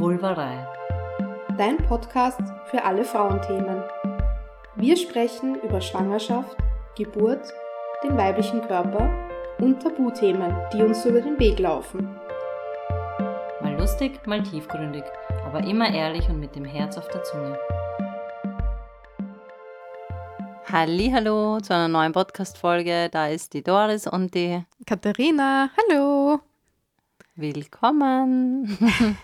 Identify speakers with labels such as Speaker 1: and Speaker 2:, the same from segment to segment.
Speaker 1: Vulvarei.
Speaker 2: Dein Podcast für alle Frauenthemen. Wir sprechen über Schwangerschaft, Geburt, den weiblichen Körper und Tabuthemen, die uns über den Weg laufen.
Speaker 1: Mal lustig, mal tiefgründig, aber immer ehrlich und mit dem Herz auf der Zunge.
Speaker 3: Hallihallo zu einer neuen Podcast-Folge. Da ist die Doris und die
Speaker 2: Katharina, hallo!
Speaker 3: Willkommen!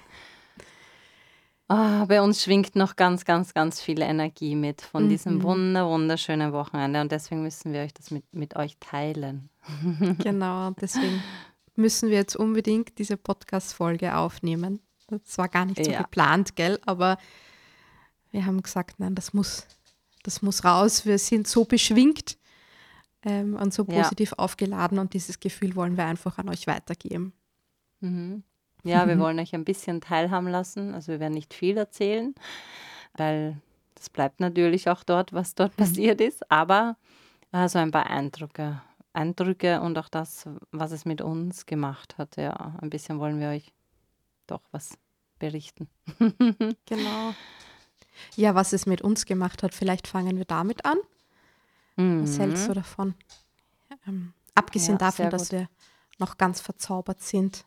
Speaker 3: Bei uns schwingt noch ganz viel Energie mit von diesem wunderschönen Wochenende und deswegen müssen wir euch das mit euch teilen.
Speaker 2: Genau, deswegen müssen wir jetzt unbedingt diese Podcast-Folge aufnehmen. Das war gar nicht so geplant, gell? Aber wir haben gesagt, nein, das muss raus. Wir sind so beschwingt und so positiv aufgeladen und dieses Gefühl wollen wir einfach an euch weitergeben.
Speaker 3: Mhm. Ja, wir wollen euch ein bisschen teilhaben lassen. Also wir werden nicht viel erzählen, weil das bleibt natürlich auch dort, was dort passiert ist. Aber so ein paar Eindrücke und auch das, was es mit uns gemacht hat. Ja, ein bisschen wollen wir euch doch was berichten.
Speaker 2: Genau. Ja, was es mit uns gemacht hat, vielleicht fangen wir damit an. Was hältst du davon? Abgesehen davon, dass wir noch ganz verzaubert sind.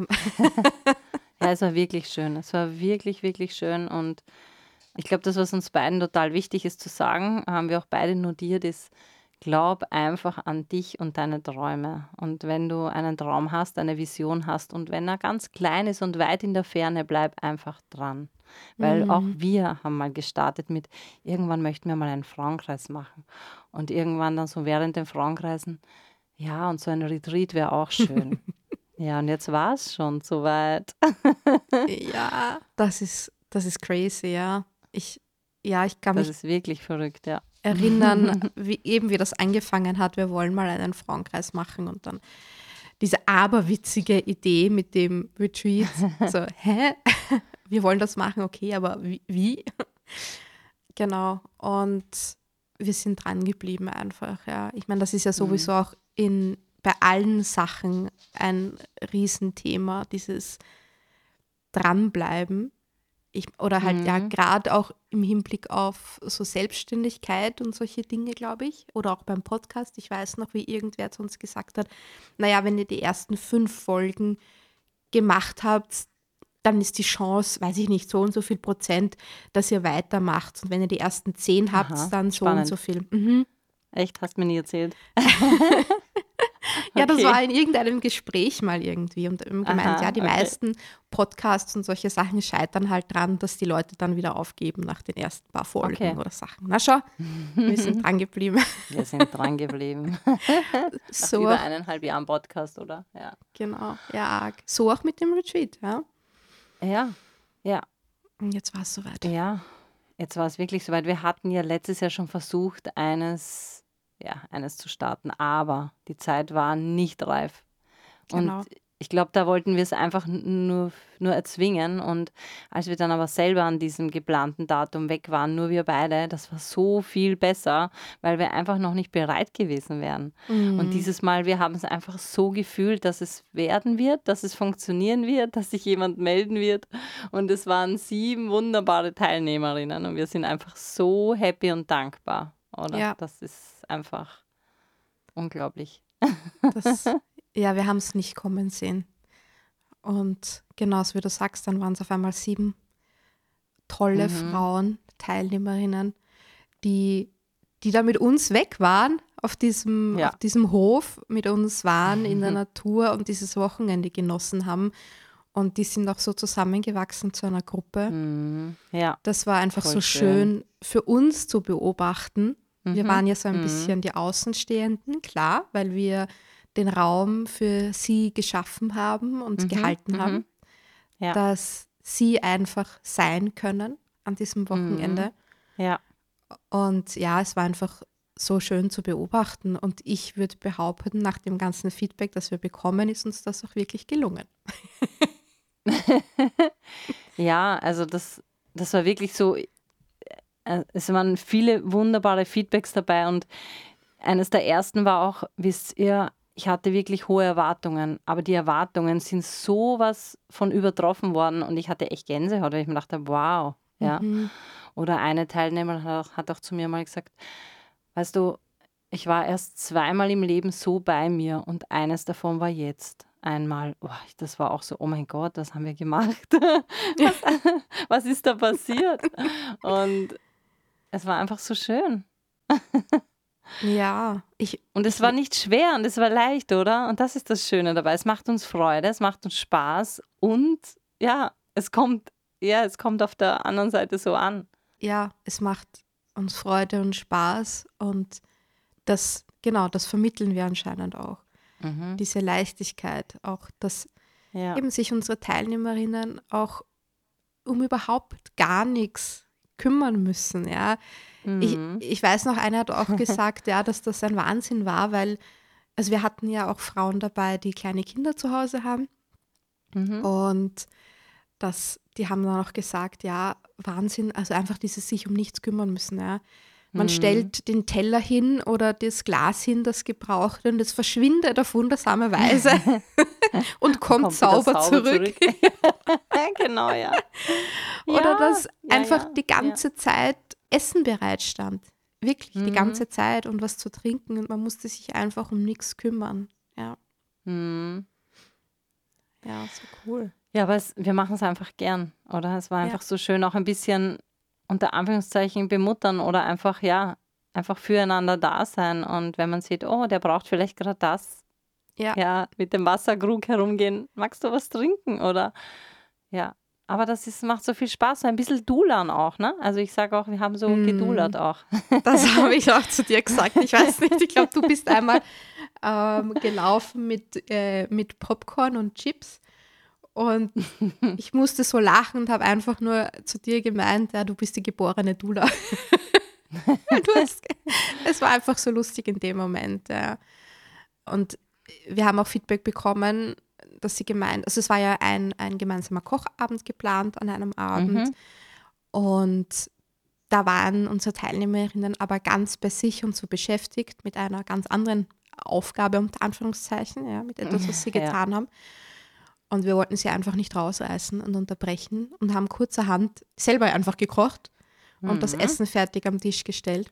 Speaker 3: Ja, es war wirklich schön. Es war wirklich, wirklich schön. Und ich glaube, das, was uns beiden total wichtig ist zu sagen, haben wir auch beide notiert, ist, glaub einfach an dich und deine Träume. Und wenn du einen Traum hast, eine Vision hast und wenn er ganz klein ist und weit in der Ferne, bleib einfach dran. Weil auch wir haben mal gestartet mit, irgendwann möchten wir mal einen Frauenkreis machen. Und irgendwann dann so während den Frauenkreisen, ja, und so ein Retreat wäre auch schön. Ja, und jetzt war es schon soweit.
Speaker 2: Ja, das ist crazy, ja. Ich kann mich
Speaker 3: Das ist wirklich verrückt, ja.
Speaker 2: erinnern, wie das angefangen hat. Wir wollen mal einen Frauenkreis machen und dann diese aberwitzige Idee mit dem Retreat. So, wir wollen das machen, okay, aber wie? Genau, und wir sind dran geblieben einfach, ja. Ich meine, das ist ja sowieso auch bei allen Sachen ein Riesenthema, dieses Dranbleiben. Oder halt ja gerade auch im Hinblick auf so Selbstständigkeit und solche Dinge, glaube ich. Oder auch beim Podcast. Ich weiß noch, wie irgendwer zu uns gesagt hat, naja, wenn ihr die ersten 5 Folgen gemacht habt, dann ist die Chance, weiß ich nicht, so und so viel Prozent, dass ihr weitermacht. Und wenn ihr die ersten 10 habt, dann so
Speaker 3: spannend.
Speaker 2: und so viel.
Speaker 3: Echt? Hast du mir nie erzählt?
Speaker 2: Ja, das war in irgendeinem Gespräch mal irgendwie und gemeint, die meisten Podcasts und solche Sachen scheitern halt dran, dass die Leute dann wieder aufgeben nach den ersten paar Folgen oder Sachen. Na schau, wir sind dran geblieben.
Speaker 3: Wir sind dran geblieben. Nach über 1,5 Jahren Podcast, oder? Ja.
Speaker 2: Genau, ja, so auch mit dem Retreat, ja.
Speaker 3: Ja.
Speaker 2: Und jetzt war es soweit.
Speaker 3: Ja, jetzt war es wirklich soweit. Wir hatten ja letztes Jahr schon versucht, eines zu starten, aber die Zeit war nicht reif.
Speaker 2: Genau.
Speaker 3: Und ich glaube, da wollten wir es einfach nur erzwingen und als wir dann aber selber an diesem geplanten Datum weg waren, nur wir beide, das war so viel besser, weil wir einfach noch nicht bereit gewesen wären. Und dieses Mal, wir haben es einfach so gefühlt, dass es werden wird, dass es funktionieren wird, dass sich jemand melden wird und es waren 7 wunderbare Teilnehmerinnen und wir sind einfach so happy und dankbar. Oder?
Speaker 2: Ja.
Speaker 3: Das ist einfach unglaublich.
Speaker 2: Wir haben es nicht kommen sehen. Und genauso wie du sagst, dann waren es auf einmal 7 tolle Frauen, Teilnehmerinnen, die da mit uns weg waren, auf diesem Hof mit uns waren, in der Natur und dieses Wochenende genossen haben. Und die sind auch so zusammengewachsen zu einer Gruppe.
Speaker 3: Ja,
Speaker 2: das war einfach so schön für uns zu beobachten. Wir waren ja so ein bisschen die Außenstehenden, klar, weil wir den Raum für sie geschaffen haben und gehalten haben, dass sie einfach sein können an diesem Wochenende.
Speaker 3: Ja.
Speaker 2: Und ja, es war einfach so schön zu beobachten. Und ich würde behaupten, nach dem ganzen Feedback, das wir bekommen, ist uns das auch wirklich gelungen.
Speaker 3: Ja, also das war wirklich so, es waren viele wunderbare Feedbacks dabei und eines der ersten war auch, wisst ihr, ich hatte wirklich hohe Erwartungen, aber die Erwartungen sind sowas von übertroffen worden und ich hatte echt Gänsehaut, weil ich mir dachte, wow, ja. Oder eine Teilnehmerin hat auch zu mir mal gesagt, weißt du, ich war erst zweimal im Leben so bei mir und eines davon war jetzt einmal. Das war auch so, oh mein Gott, was haben wir gemacht? Was ist da passiert? Und es war einfach so schön.
Speaker 2: Ja,
Speaker 3: Und es war nicht schwer und es war leicht, oder? Und das ist das Schöne dabei. Es macht uns Freude, es macht uns Spaß und ja, es kommt auf der anderen Seite so an.
Speaker 2: ja, es macht uns Freude und Spaß und das vermitteln wir anscheinend auch. Diese Leichtigkeit, auch dass
Speaker 3: Ja.
Speaker 2: eben sich unsere Teilnehmerinnen auch um überhaupt gar nichts kümmern müssen. Ja. Ich weiß noch, eine hat auch gesagt, ja, dass das ein Wahnsinn war, weil also wir hatten ja auch Frauen dabei, die kleine Kinder zu Hause haben und die haben dann auch gesagt, ja, Wahnsinn, also einfach dieses sich um nichts kümmern müssen. Ja. Man stellt den Teller hin oder das Glas hin, das gebraucht und es verschwindet auf wundersame Weise und kommt sauber zurück.
Speaker 3: Genau, ja.
Speaker 2: Oder dass einfach
Speaker 3: ja,
Speaker 2: die ganze Zeit Essen bereitstand. Wirklich die ganze Zeit und was zu trinken und man musste sich einfach um nichts kümmern. Ja, ja, so cool.
Speaker 3: Ja, aber wir machen es einfach gern, oder? Es war einfach so schön, auch ein bisschen unter Anführungszeichen bemuttern oder einfach, einfach füreinander da sein. Und wenn man sieht, oh, der braucht vielleicht gerade das, mit dem Wasserkrug herumgehen, magst du was trinken? Oder aber macht so viel Spaß, so ein bisschen Dulern auch, ne? Also ich sage auch, wir haben so gedulert auch.
Speaker 2: Das habe ich auch zu dir gesagt. Ich weiß nicht, ich glaube, du bist einmal gelaufen mit Popcorn und Chips. Und ich musste so lachen und habe einfach nur zu dir gemeint, ja, du bist die geborene Dula. Es war einfach so lustig in dem Moment. Ja. Und wir haben auch Feedback bekommen, dass sie gemeint, also es war ja ein gemeinsamer Kochabend geplant an einem Abend. Und da waren unsere Teilnehmerinnen aber ganz bei sich und so beschäftigt mit einer ganz anderen Aufgabe, unter Anführungszeichen, ja, mit etwas, was sie getan haben. Und wir wollten sie einfach nicht rausreißen und unterbrechen und haben kurzerhand selber einfach gekocht und das Essen fertig am Tisch gestellt.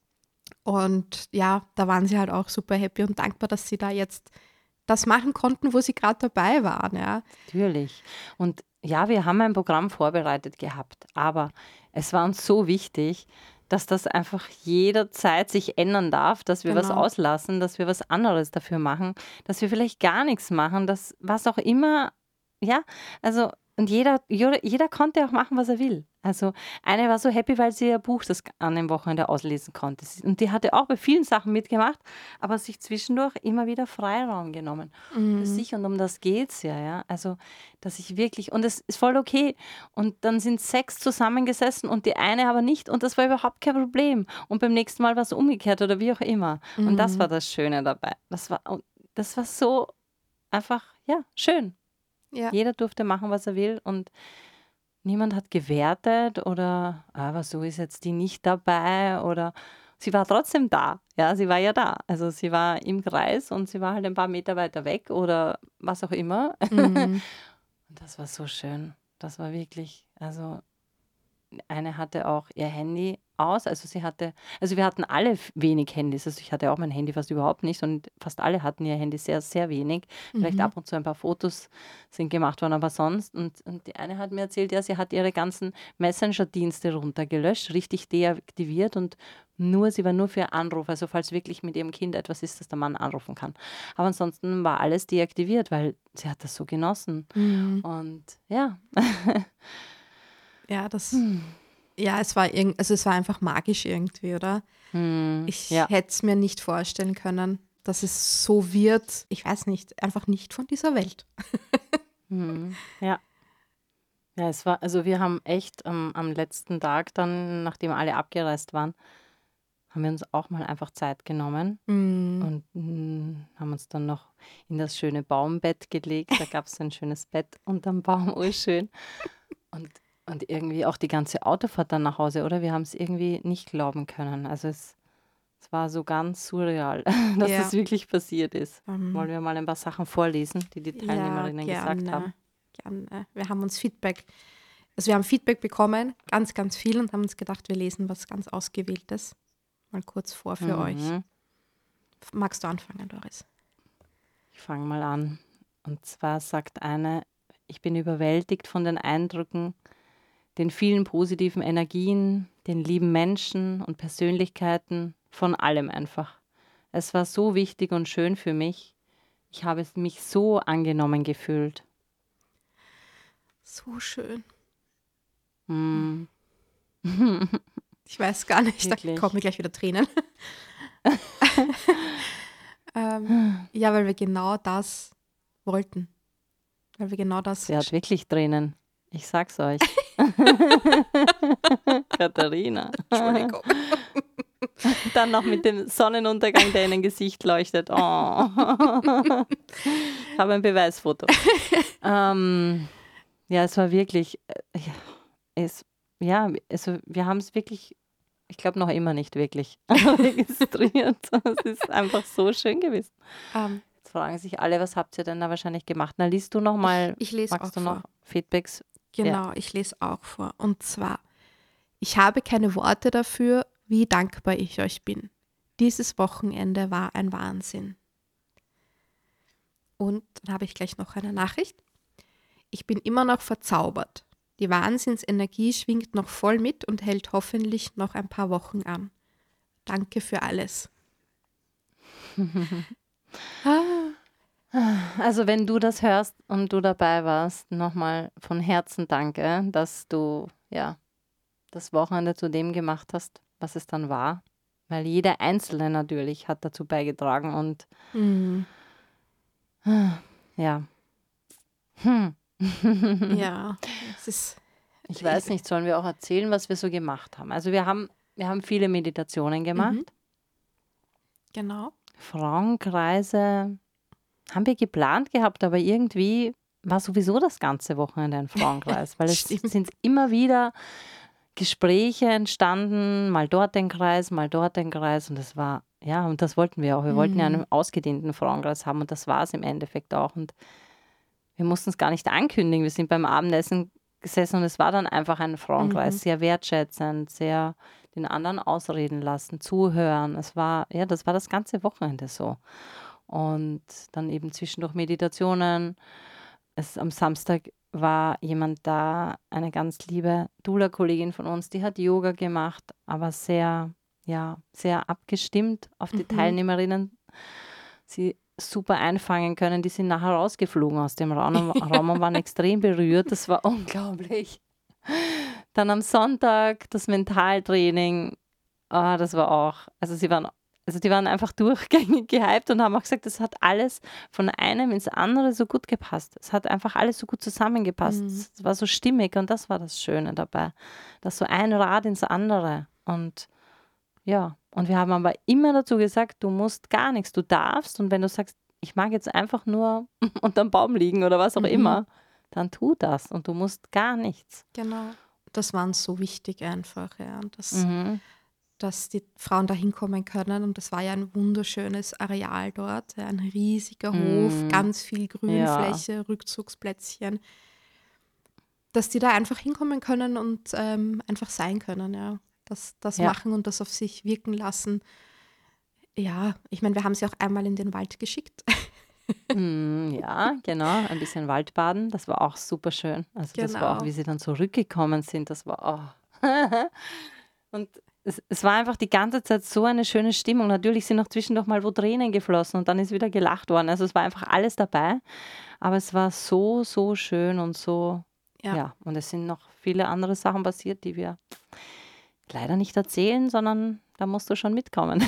Speaker 2: Und ja, da waren sie halt auch super happy und dankbar, dass sie da jetzt das machen konnten, wo sie gerade dabei waren. Ja.
Speaker 3: Natürlich. Und ja, wir haben ein Programm vorbereitet gehabt, aber es war uns so wichtig, dass das einfach jederzeit sich ändern darf, dass wir was auslassen, dass wir was anderes dafür machen, dass wir vielleicht gar nichts machen, dass was auch immer, also und jeder konnte auch machen, was er will. Also eine war so happy, weil sie ihr Buch das an dem Wochenende auslesen konnte. Und die hatte auch bei vielen Sachen mitgemacht, aber sich zwischendurch immer wieder Freiraum genommen. Für sich und um das geht es ja. Also, dass ich wirklich, und es ist voll okay. Und dann sind 6 zusammengesessen und die eine aber nicht und das war überhaupt kein Problem. Und beim nächsten Mal war es umgekehrt oder wie auch immer. Und das war das Schöne dabei. Das war so einfach, schön.
Speaker 2: Ja.
Speaker 3: Jeder durfte machen, was er will und niemand hat gewertet oder, aber so ist jetzt die nicht dabei oder sie war trotzdem da. Ja, sie war ja da. Also sie war im Kreis und sie war halt ein paar Meter weiter weg oder was auch immer. Und das war so schön. Das war wirklich, also eine hatte auch ihr Handy aus, also wir hatten alle wenig Handys, also ich hatte auch mein Handy fast überhaupt nicht und fast alle hatten ihr Handy sehr, sehr wenig. Vielleicht ab und zu ein paar Fotos sind gemacht worden, aber sonst, und die eine hat mir erzählt, ja, sie hat ihre ganzen Messenger-Dienste runtergelöscht, richtig deaktiviert und sie war nur für Anruf, also falls wirklich mit ihrem Kind etwas ist, dass der Mann anrufen kann. Aber ansonsten war alles deaktiviert, weil sie hat das so genossen. Und ja.
Speaker 2: Ja, es war einfach magisch irgendwie, oder? Ich hätte es mir nicht vorstellen können, dass es so wird. Ich weiß nicht, einfach nicht von dieser Welt.
Speaker 3: Ja. Ja, wir haben echt am letzten Tag dann, nachdem alle abgereist waren, haben wir uns auch mal einfach Zeit genommen und haben uns dann noch in das schöne Baumbett gelegt. Da gab es ein schönes Bett unterm Baum, schön. Und irgendwie auch die ganze Autofahrt dann nach Hause, oder? Wir haben es irgendwie nicht glauben können. Also es Es war so ganz surreal, dass
Speaker 2: Ja.
Speaker 3: das wirklich passiert ist.
Speaker 2: Ähm,
Speaker 3: Wollen wir mal ein paar Sachen vorlesen, die die Teilnehmerinnen gesagt haben?
Speaker 2: Gerne. Wir haben Feedback bekommen, ganz, ganz viel und haben uns gedacht, wir lesen was ganz Ausgewähltes mal kurz vor für euch.
Speaker 3: Mhm.
Speaker 2: Magst du anfangen, Doris?
Speaker 3: Ich fange mal an. Und zwar sagt eine, ich bin überwältigt von den Eindrücken, den vielen positiven Energien, den lieben Menschen und Persönlichkeiten, von allem einfach. Es war so wichtig und schön für mich. Ich habe mich so angenommen gefühlt.
Speaker 2: So schön.
Speaker 3: Mm.
Speaker 2: Ich weiß gar nicht, da
Speaker 3: Wirklich?
Speaker 2: kommen mir gleich wieder Tränen. Ja, weil wir genau das wollten. Weil wir genau das.
Speaker 3: Sie hat wirklich Tränen. Ich sag's euch. Katharina.
Speaker 2: Entschuldigung.
Speaker 3: Dann noch mit dem Sonnenuntergang, der in ein Gesicht leuchtet. Oh. Ich habe ein Beweisfoto. Ja, es war wirklich, also wir haben es wirklich, ich glaube noch immer nicht wirklich registriert. Es ist einfach so schön gewesen. Jetzt fragen sich alle, was habt ihr denn da wahrscheinlich gemacht? Na, liest du noch mal,
Speaker 2: Ich lese auch
Speaker 3: magst du
Speaker 2: vor.
Speaker 3: noch Feedbacks?
Speaker 2: Genau, ich lese auch vor. Und zwar, ich habe keine Worte dafür, wie dankbar ich euch bin. Dieses Wochenende war ein Wahnsinn. Und dann habe ich gleich noch eine Nachricht. Ich bin immer noch verzaubert. Die Wahnsinnsenergie schwingt noch voll mit und hält hoffentlich noch ein paar Wochen an. Danke für alles.
Speaker 3: Also wenn du das hörst und du dabei warst, nochmal von Herzen danke, dass du das Wochenende zu dem gemacht hast, was es dann war. Weil jeder Einzelne natürlich hat dazu beigetragen und ja.
Speaker 2: Ja, es ist.
Speaker 3: Ich weiß nicht, sollen wir auch erzählen, was wir so gemacht haben? Also wir haben viele Meditationen gemacht.
Speaker 2: Genau.
Speaker 3: Frauenkreise haben wir geplant gehabt, aber irgendwie war sowieso das ganze Wochenende ein Frauenkreis, weil es
Speaker 2: Stimmt.
Speaker 3: sind immer wieder Gespräche entstanden, mal dort den Kreis, mal dort den Kreis und das war, ja, und das wollten wir auch. Wir wollten ja einen ausgedehnten Frauenkreis haben und das war es im Endeffekt auch und wir mussten es gar nicht ankündigen. Wir sind beim Abendessen gesessen und es war dann einfach ein Frauenkreis, sehr wertschätzend, sehr den anderen ausreden lassen, zuhören. Das war das ganze Wochenende so. Und dann eben zwischendurch Meditationen. Am Samstag war jemand da, eine ganz liebe Doula-Kollegin von uns, die hat Yoga gemacht, aber sehr abgestimmt auf die Teilnehmerinnen. Sie super einfangen können. Die sind nachher rausgeflogen aus dem Raum und waren extrem berührt. Das war unglaublich. Dann am Sonntag das Mentaltraining. Das war auch, die waren einfach durchgängig gehypt und haben auch gesagt, das hat alles von einem ins andere so gut gepasst. Es hat einfach alles so gut zusammengepasst. Es war so stimmig und das war das Schöne dabei. Das so ein Rad ins andere. Und ja, und wir haben aber immer dazu gesagt, du musst gar nichts, du darfst und wenn du sagst, ich mag jetzt einfach nur unterm Baum liegen oder was auch immer, dann tu das und du musst gar nichts.
Speaker 2: Genau. Das war uns so wichtig einfach, ja. Dass die Frauen da hinkommen können und das war ja ein wunderschönes Areal dort, ja, ein riesiger Hof, ganz viel Grünfläche, Rückzugsplätzchen, dass die da einfach hinkommen können und einfach sein können, ja. Das machen und das auf sich wirken lassen. Ja, ich meine, wir haben sie auch einmal in den Wald geschickt.
Speaker 3: Ja, genau, ein bisschen Waldbaden, das war auch super schön. Also das war auch, wie sie dann zurückgekommen sind, das war und es war einfach die ganze Zeit so eine schöne Stimmung. Natürlich sind auch zwischendurch mal wo Tränen geflossen und dann ist wieder gelacht worden. Also es war einfach alles dabei, aber es war so, so schön und so, und es sind noch viele andere Sachen passiert, die wir leider nicht erzählen, sondern da musst du schon mitkommen.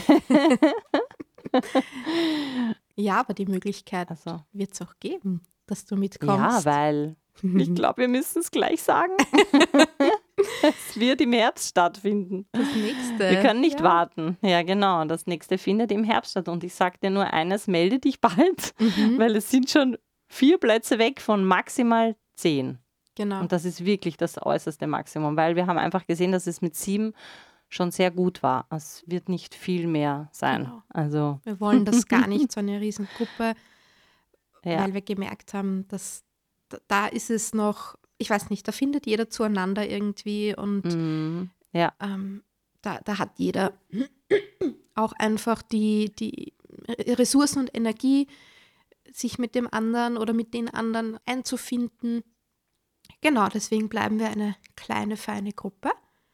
Speaker 2: Ja, aber die Möglichkeit wird es auch geben, dass du mitkommst.
Speaker 3: Ja, weil ich glaube, wir müssen es gleich sagen. Es wird im Herbst stattfinden.
Speaker 2: Das nächste.
Speaker 3: Wir können nicht warten. Ja, genau. Das nächste findet im Herbst statt. Und ich sage dir nur eines, melde dich bald, weil es sind schon 4 Plätze weg von maximal 10.
Speaker 2: Genau.
Speaker 3: Und das ist wirklich das äußerste Maximum, weil wir haben einfach gesehen, dass es mit 7 schon sehr gut war. Es wird nicht viel mehr sein.
Speaker 2: Genau.
Speaker 3: Also,
Speaker 2: Wir wollen das gar nicht, so eine Riesengruppe,
Speaker 3: ja.
Speaker 2: weil wir gemerkt haben, dass da ist es noch, ich weiß nicht, da findet jeder zueinander irgendwie und
Speaker 3: Ja,
Speaker 2: da hat jeder auch einfach die Ressourcen und Energie, sich mit dem anderen oder mit den anderen einzufinden. Genau, deswegen bleiben wir eine kleine, feine Gruppe.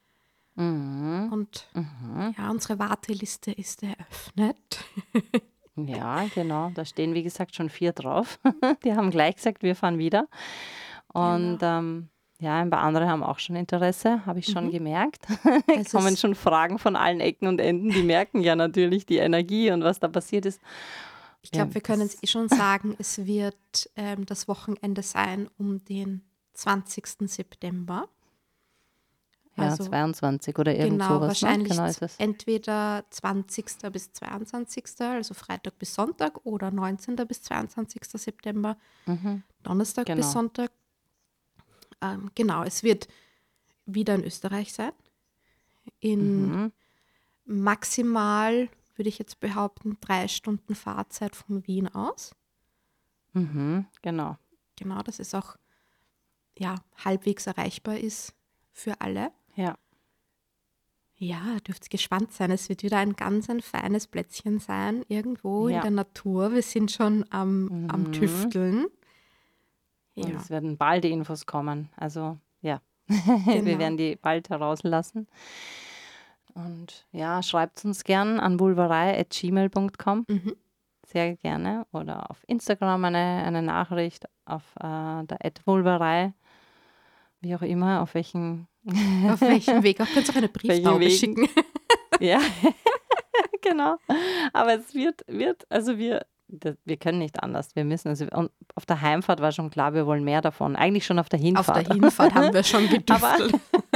Speaker 2: Und ja, unsere Warteliste ist eröffnet.
Speaker 3: ja, genau. Da stehen, wie gesagt, schon 4 drauf. Die haben gleich gesagt, wir fahren wieder. Und ja, ein paar andere haben auch schon Interesse, habe ich schon gemerkt. Es kommen schon Fragen von allen Ecken und Enden. Die merken ja natürlich die Energie und was da passiert ist.
Speaker 2: Ich glaube, wir können es schon sagen, es wird das Wochenende sein um den 20. September.
Speaker 3: Ja,
Speaker 2: Also,
Speaker 3: 22 oder irgend
Speaker 2: genau,
Speaker 3: sowas.
Speaker 2: wahrscheinlich
Speaker 3: Genau ist es.
Speaker 2: entweder 20. bis 22., also Freitag bis Sonntag, oder 19. bis 22. September, Donnerstag bis
Speaker 3: Genau.
Speaker 2: Sonntag. Genau, es wird wieder in Österreich sein. In maximal, würde ich jetzt behaupten, 3 Stunden Fahrzeit von Wien aus.
Speaker 3: Genau.
Speaker 2: Genau, dass es auch ja, halbwegs erreichbar ist für alle.
Speaker 3: Ja.
Speaker 2: Ja, dürft gespannt sein. Es wird wieder ein feines Plätzchen sein, irgendwo in
Speaker 3: Ja.
Speaker 2: der Natur. Wir sind schon am Tüfteln.
Speaker 3: Und
Speaker 2: Ja,
Speaker 3: es werden bald die Infos kommen. Also ja, wir
Speaker 2: Genau.
Speaker 3: werden die bald herauslassen. Und ja, schreibt uns gern an vulvarei@gmail.com. Sehr gerne. Oder auf Instagram eine Nachricht auf der @vulvarei. Wie auch immer, auf welchen
Speaker 2: auf welchem Weg? Auch könnt ihr auch eine Brieftaube
Speaker 3: Wegen?
Speaker 2: schicken.
Speaker 3: Ja, genau. Aber es wird, also wir können nicht anders. Wir müssen, also und auf der Heimfahrt war schon klar, wir wollen mehr davon. Eigentlich schon auf der
Speaker 2: Auf
Speaker 3: Hinfahrt.
Speaker 2: der Hinfahrt haben wir schon gedüftelt.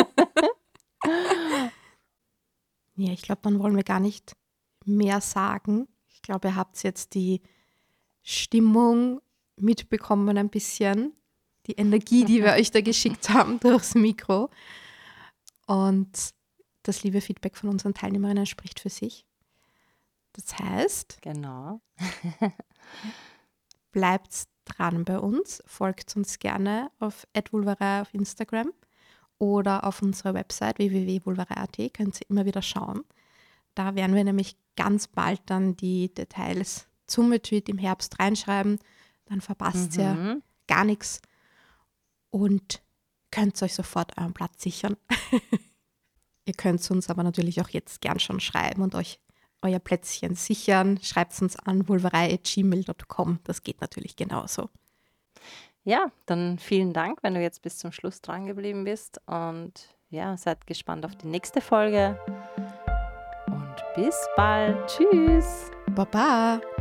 Speaker 2: Ja, ich glaube, dann wollen wir gar nicht mehr sagen. Ich glaube, ihr habt jetzt die Stimmung mitbekommen ein bisschen. Die Energie, die wir euch da geschickt haben durchs Mikro. Und das liebe Feedback von unseren Teilnehmerinnen spricht für sich. Das heißt,
Speaker 3: Genau.
Speaker 2: bleibt dran bei uns, folgt uns gerne auf @vulvarei auf Instagram oder auf unserer Website www.vulvarei.at, könnt ihr immer wieder schauen. Da werden wir nämlich ganz bald dann die Details zum Retreat im Herbst reinschreiben. Dann verpasst ihr gar nichts und könnt euch sofort euren Platz sichern. Ihr könnt uns aber natürlich auch jetzt gern schon schreiben und euch euer Plätzchen sichern. Schreibt uns an vulvarei@gmail.com. Das geht natürlich genauso.
Speaker 3: Ja, dann vielen Dank, wenn du jetzt bis zum Schluss dran geblieben bist. Und ja, seid gespannt auf die nächste Folge. Und bis bald. Tschüss.
Speaker 2: Baba!